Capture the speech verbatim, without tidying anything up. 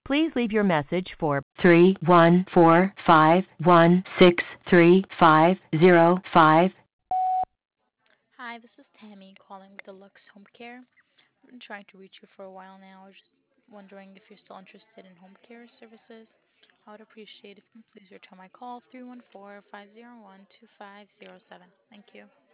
Please leave your message for three one four five one six three five zero five. Hi, this is Tammy calling with Deluxe Home Care. I've been trying to reach you for a while now. Just wondering if you're still interested in home care services. I would appreciate if you can please return my call three one four, five zero one, two five zero seven. Thank you.